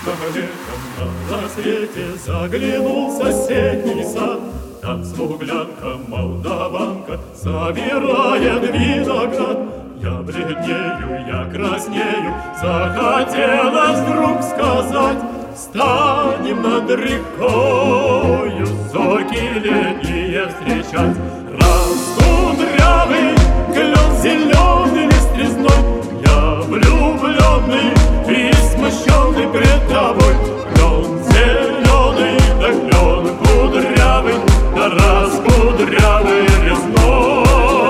Летом на рассвете заглянул в соседний сад. Там смуглянка, молдаванка собирает виноград. Я бледнею, я краснею, захотелось вдруг сказать: станем над рекою зорьки летние встречать. Раскудрявый клен зеленый лист резной, я влюбленный и смущенный пред тобой. Клен зеленый, да клен кудрявый, да раскудрявый резной.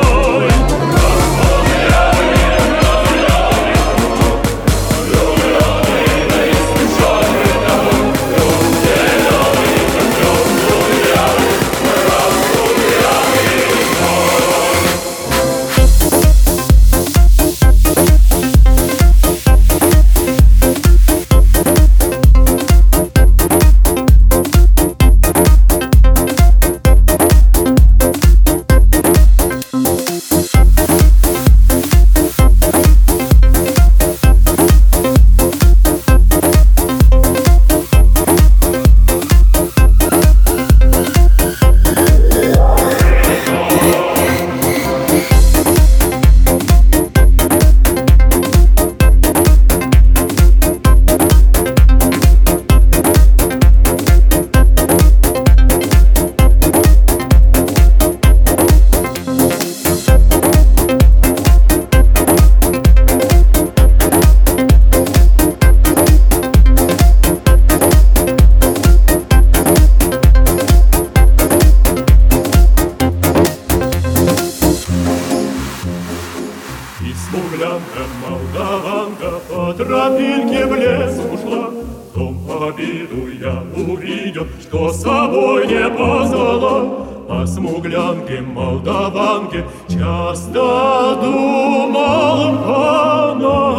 Смуглянка, молдаванка по тропинке в лес ушла. В том обиду я увидел, что с собой не позвала. О смуглянке, молдаванке часто думал по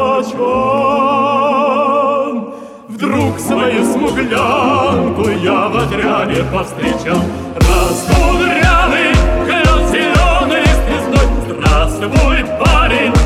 ночам. Вдруг свою смуглянку я в отряде повстречал. Раскудрявый, клен зеленый лист резной. Здравствуй, парень!